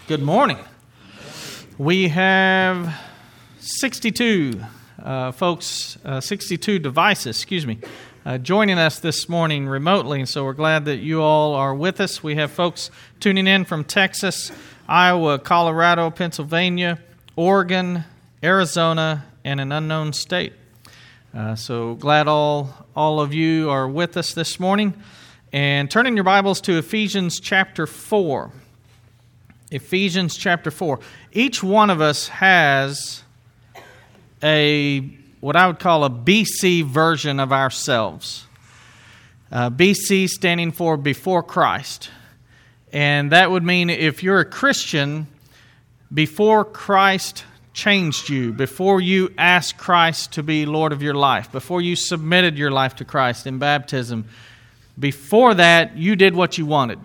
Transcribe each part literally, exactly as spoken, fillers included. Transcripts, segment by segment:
Good morning. We have sixty-two uh, folks, uh, sixty-two devices, excuse me, uh, joining us this morning remotely. So we're glad that you all are with us. We have folks tuning in from Texas, Iowa, Colorado, Pennsylvania, Oregon, Arizona, and an unknown state. Uh, so glad all all of you are with us this morning. And turning your Bibles to Ephesians chapter four. Ephesians chapter four. Each one of us has a, what I would call a B C version of ourselves. Uh, B C standing for before Christ. And that would mean if you're a Christian, before Christ changed you, before you asked Christ to be Lord of your life, before you submitted your life to Christ in baptism, before that, you did what you wanted.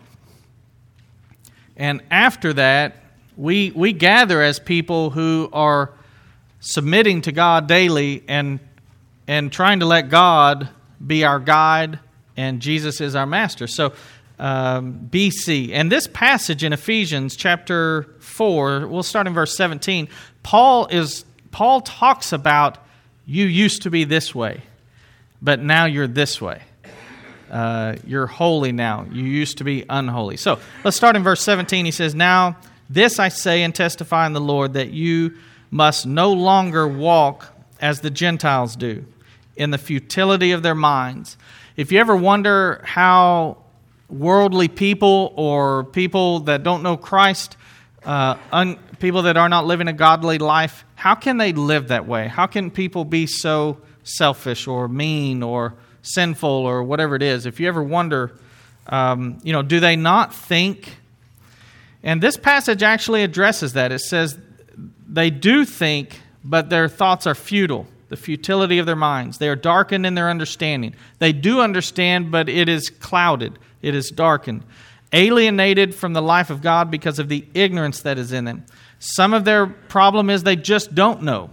And after that, we we gather as people who are submitting to God daily and and trying to let God be our guide and Jesus is our master. So um, B C. And this passage in Ephesians chapter four, we'll start in verse seventeen. Paul is Paul talks about you used to be this way, but now you're this way. Uh, you're holy now. You used to be unholy. So let's start in verse seventeen. He says, "Now this I say and testify in the Lord, that you must no longer walk as the Gentiles do, in the futility of their minds." If you ever wonder how worldly people or people that don't know Christ, uh, un, people that are not living a godly life, how can they live that way? How can people be so selfish or mean or sinful or whatever it is? If you ever wonder, um, you know, do they not think? And this passage actually addresses that. It says they do think, but their thoughts are futile, the futility of their minds. They are darkened in their understanding. They do understand, but it is clouded. It is darkened. Alienated from the life of God because of the ignorance that is in them. Some of their problem is they just don't know.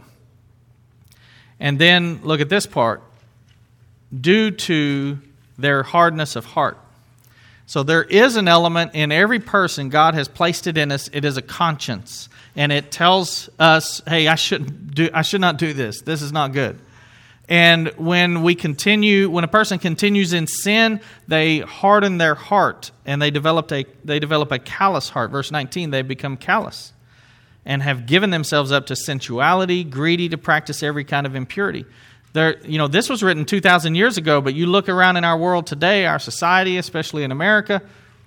And then look at this part. Due to their hardness of heart. So there is an element in every person, God has placed it in us. It is a conscience. And it tells us, hey, I shouldn't do I should not do this. This is not good. And when we continue, when a person continues in sin, they harden their heart and they develop a they develop a callous heart. Verse nineteen, they become callous and have given themselves up to sensuality, greedy to practice every kind of impurity. There, you know, this was written two thousand years ago, but you look around in our world today, our society, especially in America,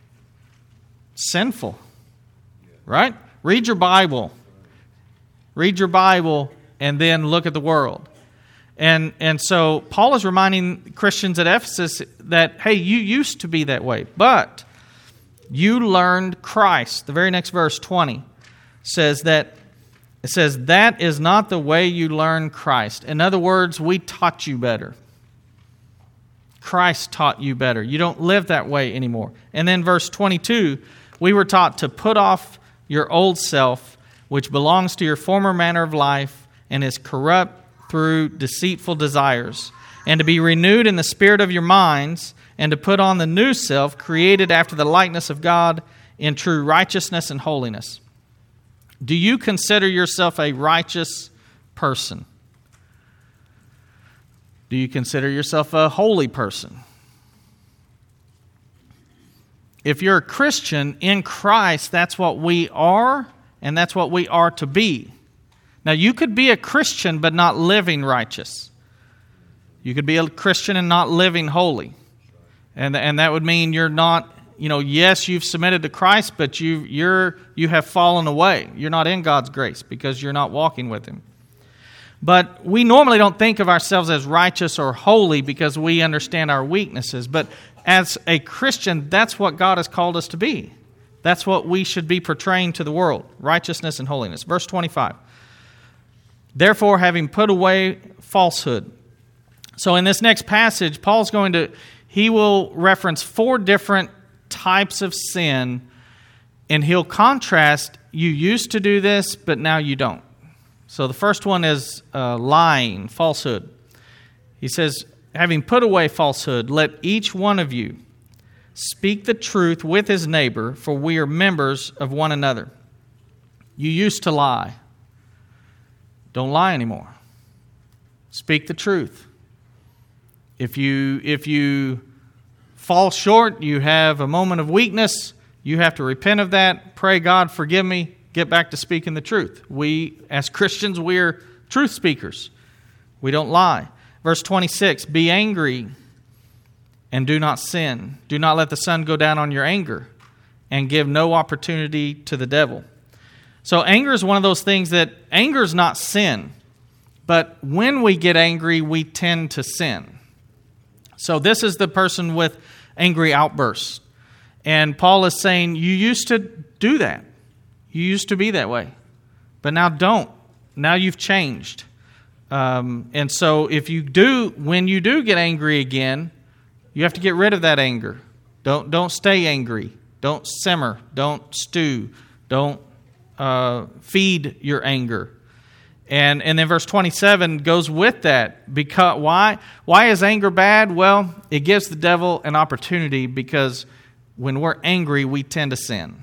sinful, right? Read your Bible. Read your Bible and then look at the world. And and so Paul is reminding Christians at Ephesus that, hey, you used to be that way, but you learned Christ. The very next verse, twenty, says that It says, that is not the way you learn Christ. In other words, we taught you better. Christ taught you better. You don't live that way anymore. And then verse twenty-two, we were taught to put off your old self, which belongs to your former manner of life and is corrupt through deceitful desires, and to be renewed in the spirit of your minds, and to put on the new self, created after the likeness of God in true righteousness and holiness. Do you consider yourself a righteous person? Do you consider yourself a holy person? If you're a Christian in Christ, that's what we are, and that's what we are to be. Now, you could be a Christian but not living righteous. You could be a Christian and not living holy. And, and that would mean you're not... You know, yes, you've submitted to Christ, but you you're you have fallen away. You're not in God's grace because you're not walking with Him. But we normally don't think of ourselves as righteous or holy because we understand our weaknesses. But as a Christian, that's what God has called us to be. That's what we should be portraying to the world, righteousness and holiness. Verse twenty-five. Therefore, having put away falsehood. So in this next passage, Paul's going to, he will reference four different types of sin, and he'll contrast, you used to do this, but now you don't. So the first one is uh, lying, falsehood. He says, having put away falsehood, let each one of you speak the truth with his neighbor, for we are members of one another. You used to lie. Don't lie anymore. Speak the truth. If you if you fall short, you have a moment of weakness, you have to repent of that, pray, God, forgive me, get back to speaking the truth. We, as Christians, we're truth speakers. We don't lie. Verse twenty-six, be angry and do not sin. Do not let the sun go down on your anger, and give no opportunity to the devil. So anger is one of those things that, anger is not sin, but when we get angry, we tend to sin. So this is the person with angry outbursts. And Paul is saying, you used to do that. You used to be that way. But now don't. Now you've changed. Um, and so if you do, when you do get angry again, you have to get rid of that anger. Don't don't stay angry. Don't simmer. Don't stew. Don't uh, feed your anger. And and then verse twenty-seven goes with that. Because why? Why is anger bad? Well, it gives the devil an opportunity, because when we're angry, we tend to sin.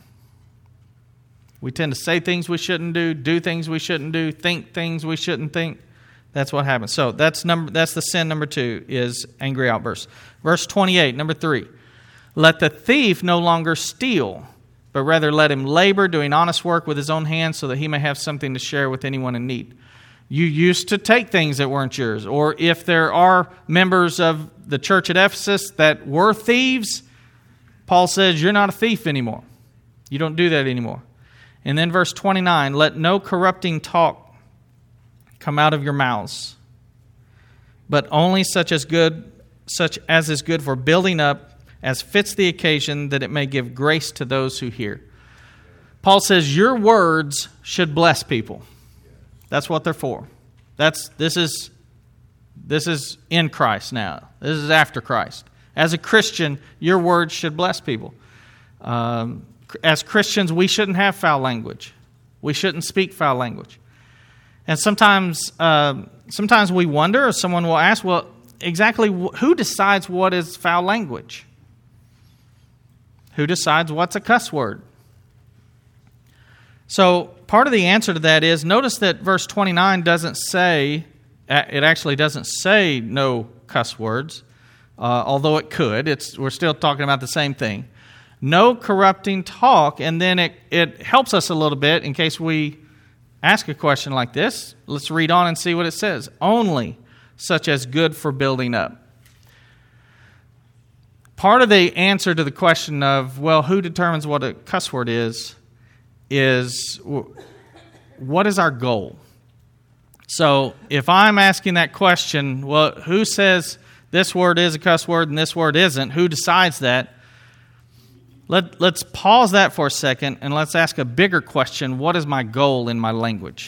We tend to say things we shouldn't do, do things we shouldn't do, think things we shouldn't think. That's what happens. So that's number. That's the sin number two, is angry outbursts. Verse twenty-eight, number three. Let the thief no longer steal, but rather let him labor, doing honest work with his own hands, so that he may have something to share with anyone in need. You used to take things that weren't yours. Or if there are members of the church at Ephesus that were thieves, Paul says, you're not a thief anymore. You don't do that anymore. And then verse twenty-nine, let no corrupting talk come out of your mouths, but only such as good, such as is good for building up, as fits the occasion, that it may give grace to those who hear. Paul says your words should bless people. That's what they're for. That's this is this is in Christ now. This is after Christ. As a Christian, your words should bless people. Um, as Christians, we shouldn't have foul language. We shouldn't speak foul language. And sometimes, uh, sometimes we wonder, or someone will ask, well, exactly who decides what is foul language? Who decides what's a cuss word? So part of the answer to that is, notice that verse twenty-nine doesn't say, it actually doesn't say no cuss words, uh, although it could. It's we're still talking about the same thing. No corrupting talk, and then it, it helps us a little bit in case we ask a question like this. Let's read on and see what it says. Only such as good for building up. Part of the answer to the question of, well, who determines what a cuss word is, is what is our goal? So if I'm asking that question, well, who says this word is a cuss word and this word isn't? Who decides that? Let, let's pause that for a second and let's ask a bigger question. What is my goal in my language?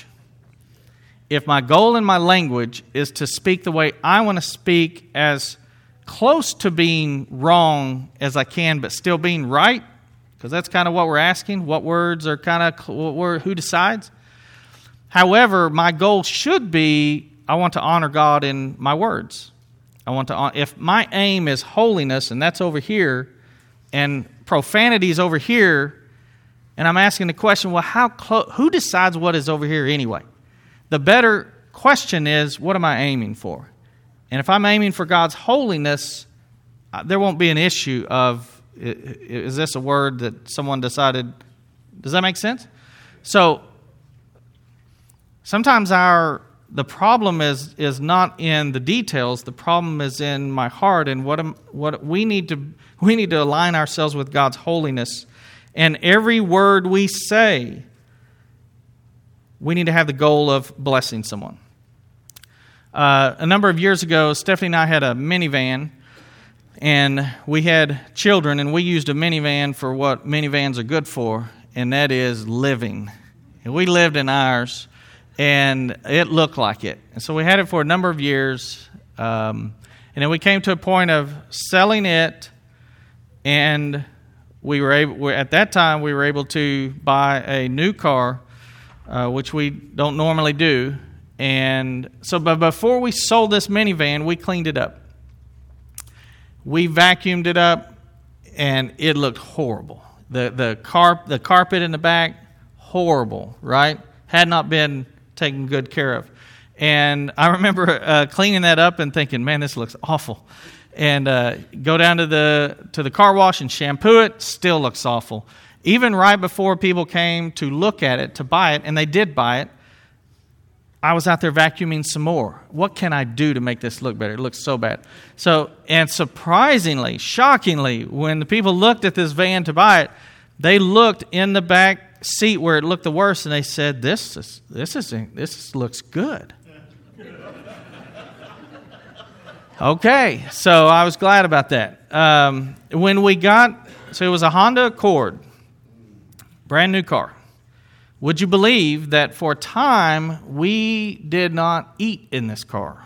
If my goal in my language is to speak the way I want to speak, as close to being wrong as I can, but still being right, because that's kind of what we're asking. What words are kind of, who decides? However, my goal should be, I want to honor God in my words. I want to, if my aim is holiness, and that's over here, and profanity is over here, and I'm asking the question, well, how close? Who decides what is over here anyway? The better question is, what am I aiming for? And if I'm aiming for God's holiness, there won't be an issue of, is this a word that someone decided? Does that make sense? So sometimes our the problem is is not in the details. The problem is in my heart, and what am, what we need to we need to align ourselves with God's holiness. And every word we say, we need to have the goal of blessing someone. Uh, a number of years ago, Stephanie and I had a minivan, and we had children, and we used a minivan for what minivans are good for, and that is living. And we lived in ours, and it looked like it. And so we had it for a number of years, um, and then we came to a point of selling it, and we were able, at that time, we were able to buy a new car, uh, which we don't normally do. And so, but before we sold this minivan, we cleaned it up. We vacuumed it up, and it looked horrible. The the carp the carpet in the back, horrible, right? Had not been taken good care of. And I remember uh, cleaning that up and thinking, man, this looks awful. And uh, go down to the to the car wash and shampoo it, still looks awful. Even right before people came to look at it, to buy it, and they did buy it, I was out there vacuuming some more. What can I do to make this look better? It looks so bad. So, and surprisingly, shockingly, when the people looked at this van to buy it, they looked in the back seat where it looked the worst, and they said, "This is this is this looks good." Okay, so I was glad about that. Um, when we got, so it was a Honda Accord, brand new car. Would you believe that for a time we did not eat in this car?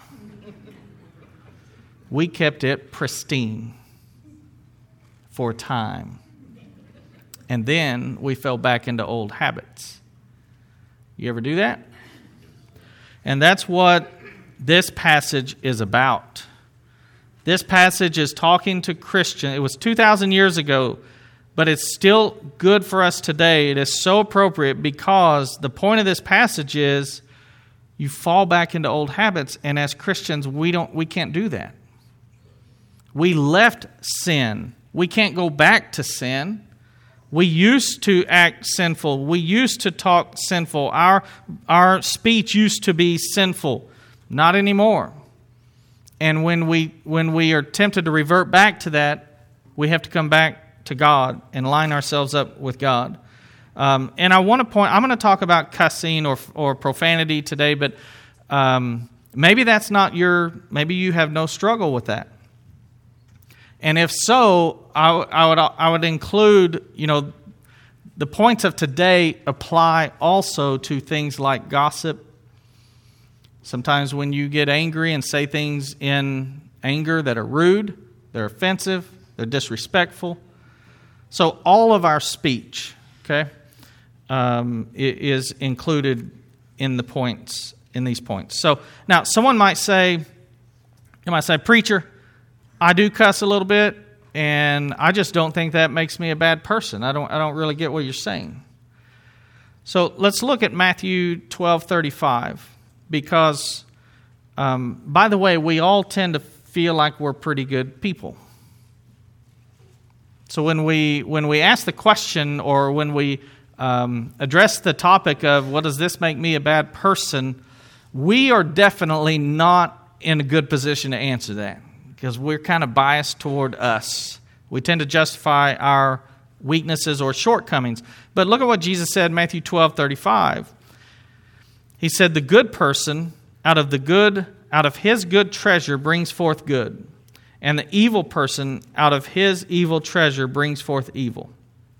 We kept it pristine for a time. And then we fell back into old habits. You ever do that? And that's what this passage is about. This passage is talking to Christians. It was two thousand years ago, but it's still good for us today. It is so appropriate because the point of this passage is you fall back into old habits, and as Christians, we don't we can't do that. We left sin. We can't go back to sin. We used to act sinful. We used to talk sinful. Our, our speech used to be sinful. Not anymore. And when we when we are tempted to revert back to that, we have to come back to God and line ourselves up with God. Um, and I want to point, I'm going to talk about cussing or or profanity today, but um, maybe that's not your, maybe you have no struggle with that. And if so, I, I would I would include, you know, the points of today apply also to things like gossip. Sometimes when you get angry and say things in anger that are rude, they're offensive, they're disrespectful. So all of our speech, okay, um, is included in the points, in these points. So now someone might say, you might say, preacher, I do cuss a little bit, and I just don't think that makes me a bad person. I don't I don't really get what you're saying. So let's look at Matthew twelve thirty-five, because, um, by the way, we all tend to feel like we're pretty good people. So when we when we ask the question, or when we um, address the topic of what does this make me a bad person, we are definitely not in a good position to answer that, because we're kind of biased toward us. We tend to justify our weaknesses or shortcomings. But look at what Jesus said in Matthew twelve thirty-five. He said, the good person out of the good, out of his good treasure brings forth good, and the evil person out of his evil treasure brings forth evil.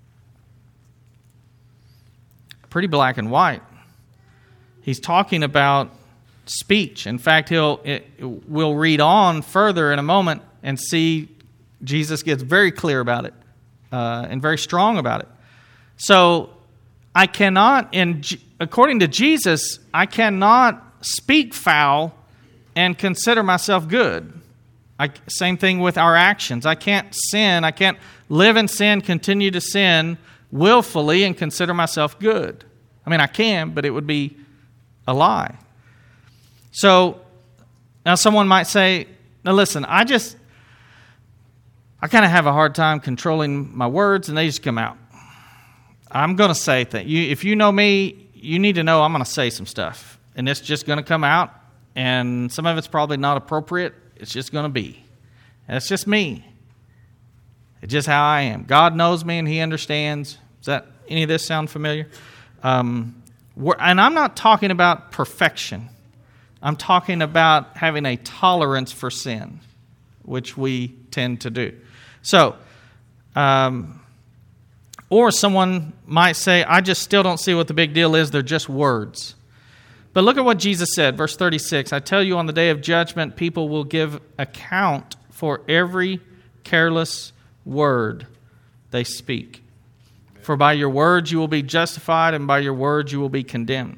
Pretty black and white. He's talking about speech. In fact, he'll it, we'll read on further in a moment and see Jesus gets very clear about it uh, and very strong about it. So I cannot, in according to Jesus, I cannot speak foul and consider myself good. I, same thing with our actions. I can't sin. I can't live in sin, continue to sin willfully and consider myself good. I mean, I can, but it would be a lie. So, now someone might say, now listen, I just, I kind of have a hard time controlling my words and they just come out. I'm going to say things. You, if you know me, you need to know I'm going to say some stuff. And it's just going to come out. And some of it's probably not appropriate. It's just going to be. And it's just me. It's just how I am. God knows me and He understands. Does that any of this sound familiar? Um, and I'm not talking about perfection. I'm talking about having a tolerance for sin, which we tend to do. So, um, or someone might say, I just still don't see what the big deal is. They're just words. But look at what Jesus said, verse thirty-six. I tell you, on the day of judgment, people will give account for every careless word they speak. For by your words you will be justified, and by your words you will be condemned.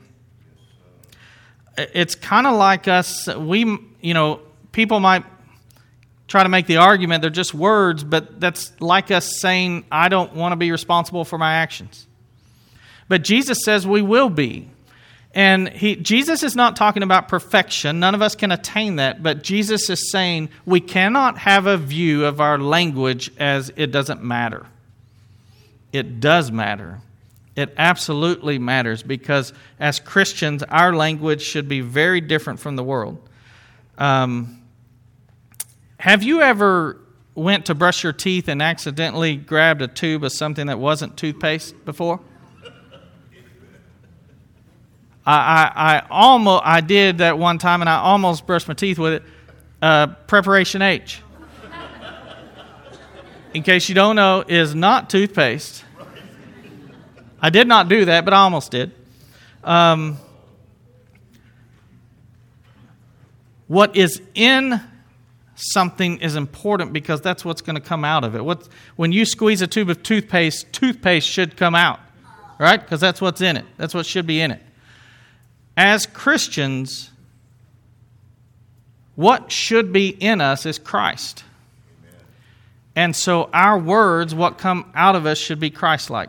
It's kind of like us, we, you know, people might try to make the argument they're just words, but that's like us saying, I don't want to be responsible for my actions. But Jesus says we will be. And he, Jesus is not talking about perfection. None of us can attain that. But Jesus is saying we cannot have a view of our language as it doesn't matter. It does matter. It absolutely matters, because as Christians, our language should be very different from the world. Um, have you ever went to brush your teeth and accidentally grabbed a tube of something that wasn't toothpaste before? I, I, I almost I did that one time, and I almost brushed my teeth with it. Uh, Preparation H, in case you don't know, is not toothpaste. I did not do that, but I almost did. Um, what is in something is important, because that's what's going to come out of it. What, when you squeeze a tube of toothpaste, toothpaste should come out, right? Because that's what's in it. That's what should be in it. As Christians, what should be in us is Christ. Amen. And so our words, what come out of us, should be Christ-like.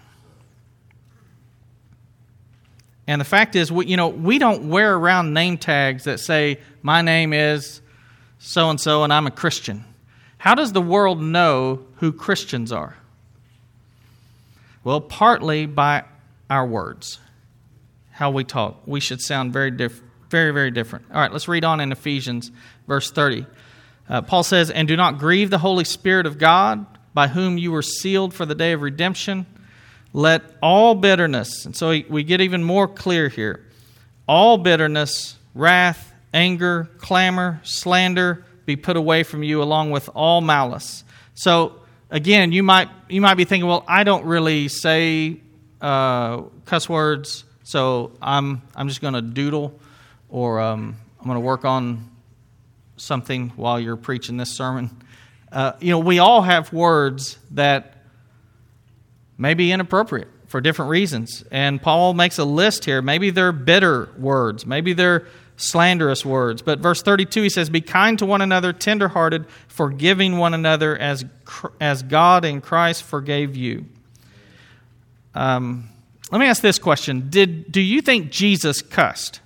And the fact is, we, you know, we don't wear around name tags that say, my name is so-and-so and I'm a Christian. How does the world know who Christians are? Well, partly by our words, how we talk. We should sound very diff- very, very different. All right, let's read on in Ephesians, verse thirty. Uh, Paul says, and do not grieve the Holy Spirit of God, by whom you were sealed for the day of redemption. Let all bitterness, and so we get even more clear here, all bitterness, wrath, anger, clamor, slander be put away from you, along with all malice. So again, you might you might be thinking, well, I don't really say uh, cuss words, so I'm I'm just going to doodle, or um, I'm going to work on something while you're preaching this sermon. Uh, you know, we all have words that may be inappropriate for different reasons. And Paul makes a list here. Maybe they're bitter words. Maybe they're slanderous words. But verse thirty-two, he says, be kind to one another, tenderhearted, forgiving one another as as God in Christ forgave you. Um, let me ask this question. Did Do you think Jesus cussed?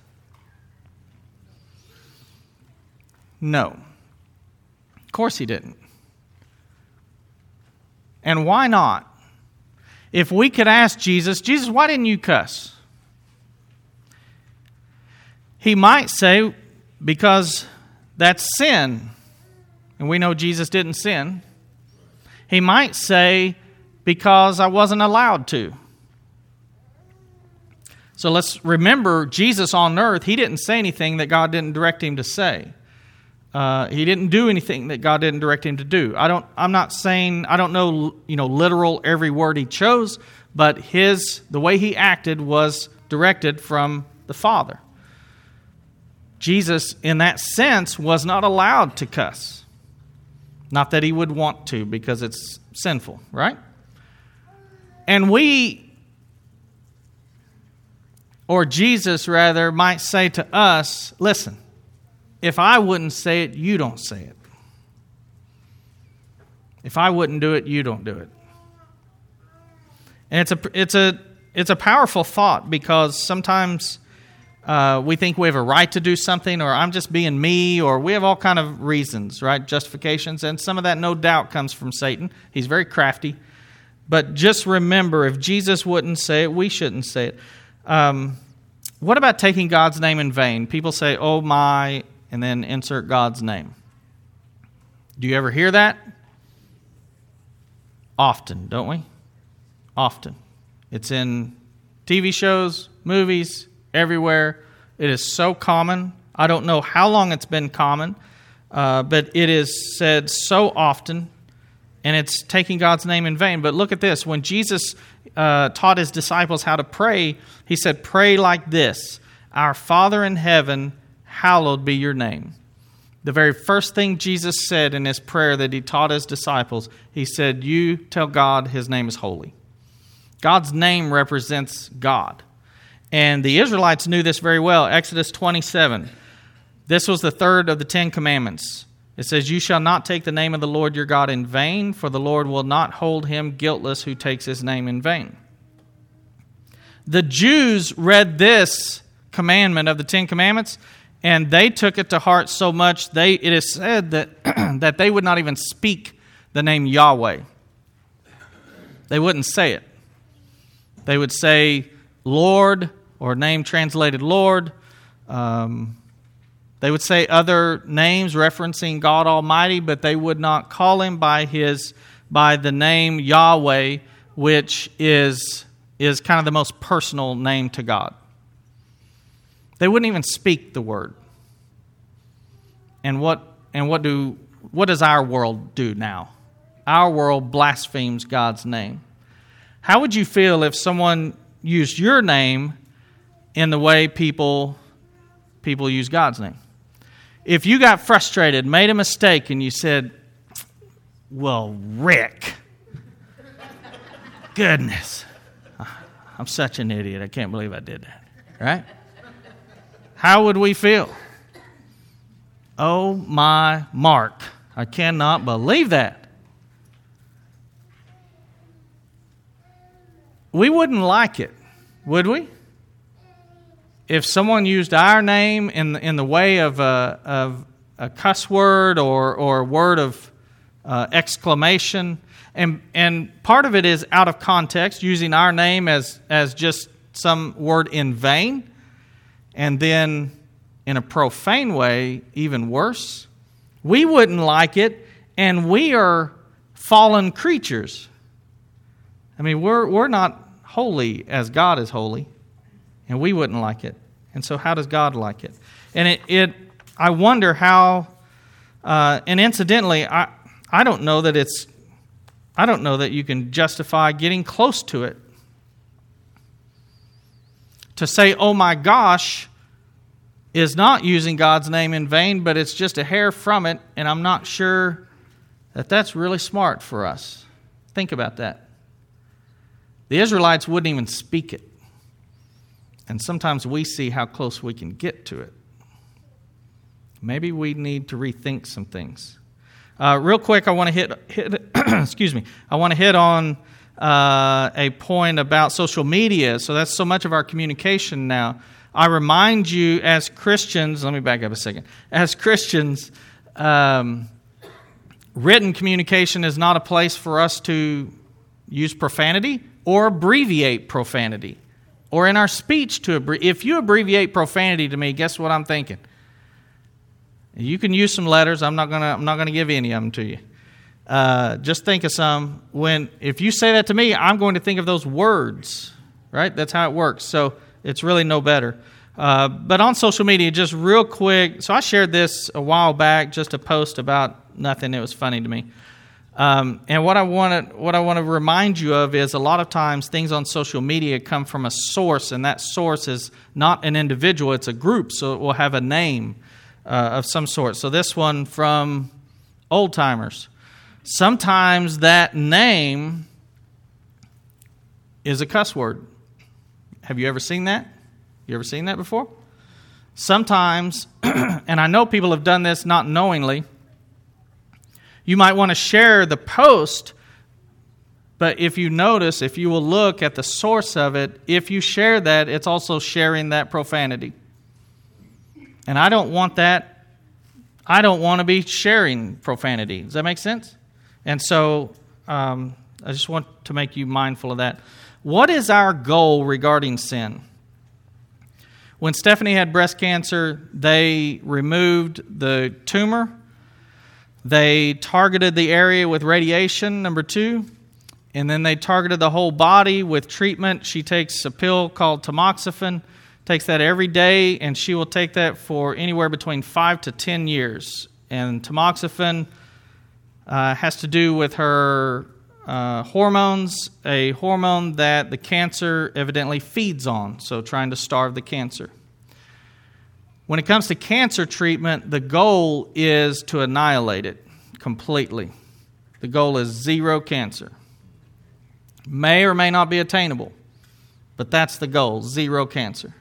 No. Of course he didn't. And why not? If we could ask Jesus, Jesus, why didn't you cuss? He might say, because that's sin. And we know Jesus didn't sin. He might say, because I wasn't allowed to. So let's remember, Jesus on earth, he didn't say anything that God didn't direct him to say. Uh, he didn't do anything that God didn't direct him to do. I don't. I'm not saying I don't know. You know, literal every word he chose, but his the way he acted was directed from the Father. Jesus, in that sense, was not allowed to cuss. Not that he would want to, because it's sinful, right? And we, or Jesus rather, might say to us, "Listen. If I wouldn't say it, you don't say it. If I wouldn't do it, you don't do it." And it's a it's a it's a powerful thought, because sometimes uh, we think we have a right to do something, or I'm just being me, or we have all kind of reasons, right? Justifications, and some of that no doubt comes from Satan. He's very crafty. But just remember, if Jesus wouldn't say it, we shouldn't say it. Um, what about taking God's name in vain? People say, "Oh my," and then insert God's name. Do you ever hear that? Often, don't we? Often. It's in T V shows, movies, everywhere. It is so common. I don't know how long it's been common, uh, but it is said so often, and it's taking God's name in vain. But look at this. When Jesus uh, taught his disciples how to pray, he said, "Pray like this, Our Father in heaven, hallowed be your name." The very first thing Jesus said in his prayer that he taught his disciples, he said, you tell God his name is holy. God's name represents God. And the Israelites knew this very well. Exodus twenty-seven. This was the third of the Ten Commandments. It says, you shall not take the name of the Lord your God in vain, for the Lord will not hold him guiltless who takes his name in vain. The Jews read this commandment of the Ten Commandments, and they took it to heart so much, they it is said that, that they would not even speak the name Yahweh. They wouldn't say it. They would say Lord, or name translated Lord. Um, they would say other names referencing God Almighty, but they would not call Him by His by the name Yahweh, which is is kind of the most personal name to God. They wouldn't even speak the word. And what and what do what does our world do now? Our world blasphemes God's name. How would you feel if someone used your name in the way people people use God's name? If you got frustrated, made a mistake, and you said, "Well, Rick, goodness, I'm such an idiot. I can't believe I did that." Right? How would we feel? Oh my Mark, I cannot believe that. We wouldn't like it, would we? If someone used our name in the, in the way of a, of a cuss word or or a word of uh, exclamation, and and part of it is out of context, using our name as as just some word in vain. And then, in a profane way, even worse, we wouldn't like it, and we are fallen creatures. I mean, we're we're not holy as God is holy, and we wouldn't like it. And so, how does God like it? And it, it I wonder how. Uh, and incidentally, I I don't know that it's I don't know that you can justify getting close to it. To say, "Oh my gosh," is not using God's name in vain, but it's just a hair from it, and I'm not sure that that's really smart for us. Think about that. The Israelites wouldn't even speak it. And sometimes we see how close we can get to it. Maybe we need to rethink some things. Uh, real quick, I want to hit, hit excuse me, I want to hit on uh, a point about social media. So that's so much of our communication now. I remind you as Christians, let me back up a second. As Christians, um, written communication is not a place for us to use profanity or abbreviate profanity. Or in our speech to abbreviate. If you abbreviate profanity to me, guess what I'm thinking? You can use some letters. I'm not gonna. I'm not gonna give any of them to you. Uh, just think of some. When if you say that to me, I'm going to think of those words. Right? That's how it works. So it's really no better. Uh, but on social media, just real quick. So I shared this a while back, just a post about nothing. It was funny to me. Um, and what I want to what I want to remind you of is a lot of times things on social media come from a source, and that source is not an individual; it's a group. So it will have a name uh, of some sort. So this one from Old Timers. Sometimes that name is a cuss word. Have you ever seen that? You ever seen that before? Sometimes, and I know people have done this not knowingly. You might want to share the post, but if you notice, if you will look at the source of it, if you share that, it's also sharing that profanity. And I don't want that. I don't want to be sharing profanity. Does that make sense? And so um, I just want to make you mindful of that. What is our goal regarding sin? When Stephanie had breast cancer, they removed the tumor. They targeted the area with radiation, number two. And then they targeted the whole body with treatment. She takes a pill called tamoxifen, takes that every day, and she will take that for anywhere between five to ten years. And tamoxifen uh, has to do with her uh, hormones, a hormone that the cancer evidently feeds on, so trying to starve the cancer. When it comes to cancer treatment, the goal is to annihilate it completely. The goal is zero cancer. May or may not be attainable, but that's the goal, zero cancer.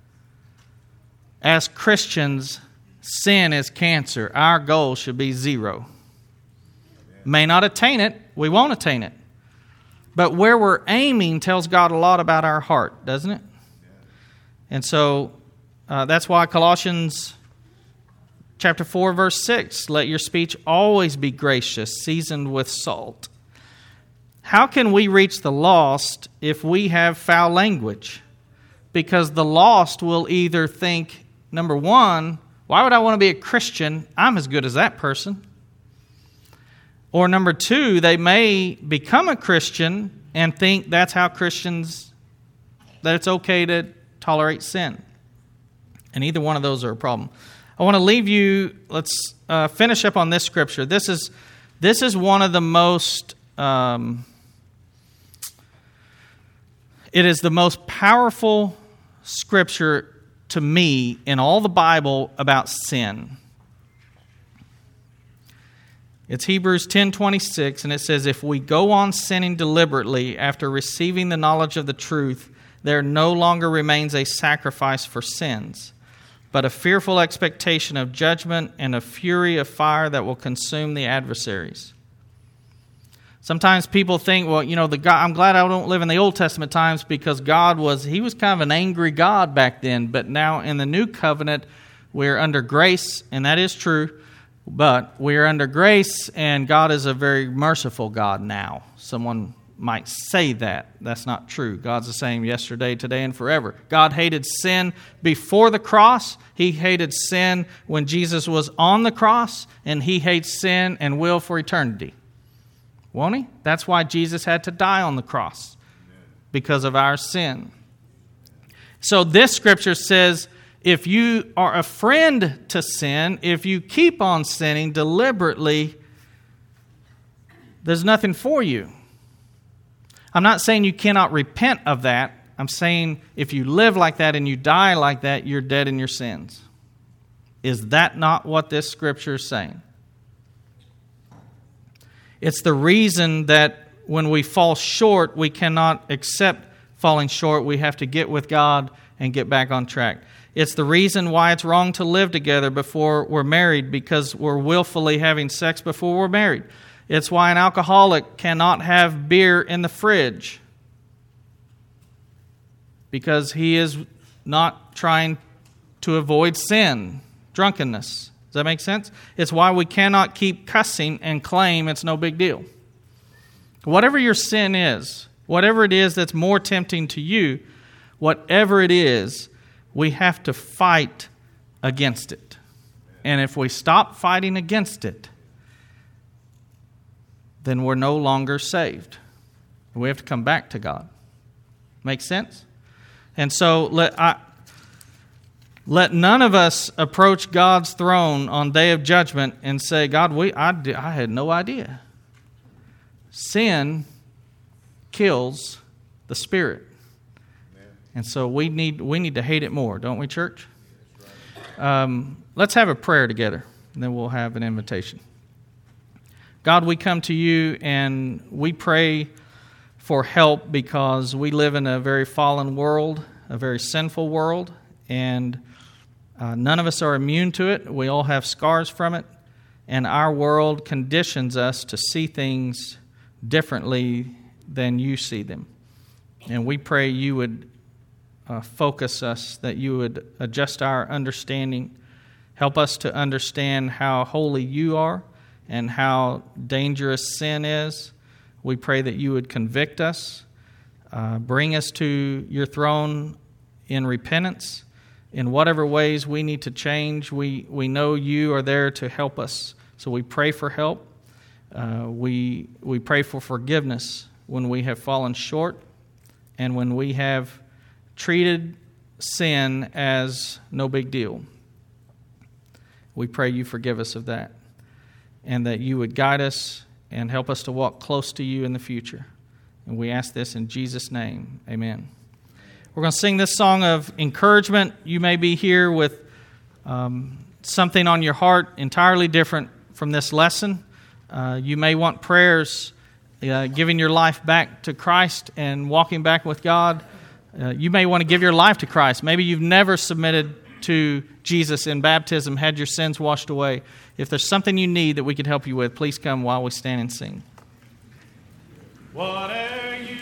As Christians, sin is cancer. Our goal should be zero. May not attain it, we won't attain it. But where we're aiming tells God a lot about our heart, doesn't it? And so uh, that's why Colossians chapter four, verse six, let your speech always be gracious, seasoned with salt. How can we reach the lost if we have foul language? Because the lost will either think, number one, why would I want to be a Christian? I'm as good as that person. Or number two, they may become a Christian and think that's how Christians, that it's okay to tolerate sin. And either one of those are a problem. I want to leave you, let's uh, finish up on this scripture. This is this is one of the most, um, it is the most powerful scripture to me in all the Bible about sin. It's Hebrews ten twenty-six, and it says, if we go on sinning deliberately after receiving the knowledge of the truth, there no longer remains a sacrifice for sins, but a fearful expectation of judgment and a fury of fire that will consume the adversaries. Sometimes people think, well, you know, the God, I'm glad I don't live in the Old Testament times because God was, he was kind of an angry God back then. But now in the New Covenant, we're under grace, and that is true. But we're under grace, and God is a very merciful God now. Someone might say that. That's not true. God's the same yesterday, today, and forever. God hated sin before the cross. He hated sin when Jesus was on the cross, and he hates sin and will for eternity. Won't he? That's why Jesus had to die on the cross, because of our sin. So this scripture says, if you are a friend to sin, if you keep on sinning deliberately, there's nothing for you. I'm not saying you cannot repent of that. I'm saying if you live like that and you die like that, you're dead in your sins. Is that not what this scripture is saying? It's the reason that when we fall short, we cannot accept falling short. We have to get with God and get back on track. It's the reason why it's wrong to live together before we're married, because we're willfully having sex before we're married. It's why an alcoholic cannot have beer in the fridge, because he is not trying to avoid sin, drunkenness. Does that make sense? It's why we cannot keep cussing and claim it's no big deal. Whatever your sin is, whatever it is that's more tempting to you, whatever it is, we have to fight against it. And if we stop fighting against it, then we're no longer saved. We have to come back to God. Make sense? And so let I, let none of us approach God's throne on day of judgment and say, God, we I, I had no idea. Sin kills the spirit. And so we need we need to hate it more, don't we, church? Um, let's have a prayer together, and then we'll have an invitation. God, we come to you and we pray for help because we live in a very fallen world, a very sinful world, and uh, none of us are immune to it. We all have scars from it, and our world conditions us to see things differently than you see them. And we pray you would uh, focus us, that you would adjust our understanding, help us to understand how holy you are and how dangerous sin is. We pray that you would convict us, uh, bring us to your throne in repentance. In whatever ways we need to change, we, we know you are there to help us. So we pray for help. Uh, we we pray for forgiveness when we have fallen short and when we have treated sin as no big deal. We pray you forgive us of that, and that you would guide us and help us to walk close to you in the future. And we ask this in Jesus' name. Amen. We're going to sing this song of encouragement. You may be here with um, something on your heart entirely different from this lesson. Uh, you may want prayers, uh, giving your life back to Christ and walking back with God. Uh, you may want to give your life to Christ. Maybe you've never submitted to Jesus in baptism, had your sins washed away. If there's something you need that we could help you with, please come while we stand and sing. Whatever you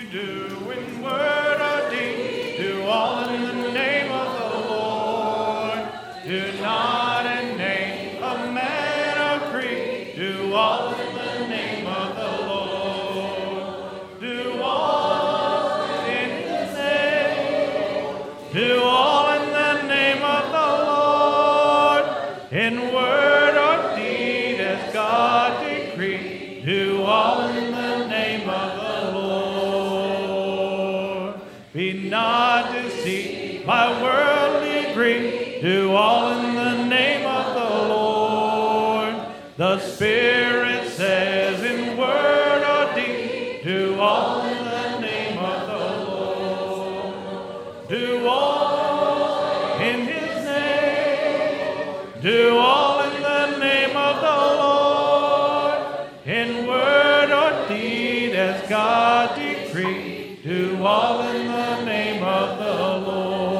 Be not deceived by worldly greed. Do all in the name of the Lord. The Spirit says in word or deed, do all in the name of the Lord. Do all in His name. Do all in the name of the Lord. In word or deed as God decreed, do all in the name of the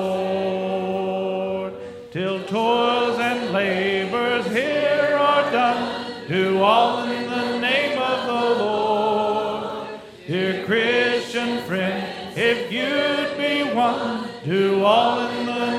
Lord. Till toils and labors here are done, do all in the name of the Lord. Dear Christian friend, if you'd be one, do all in the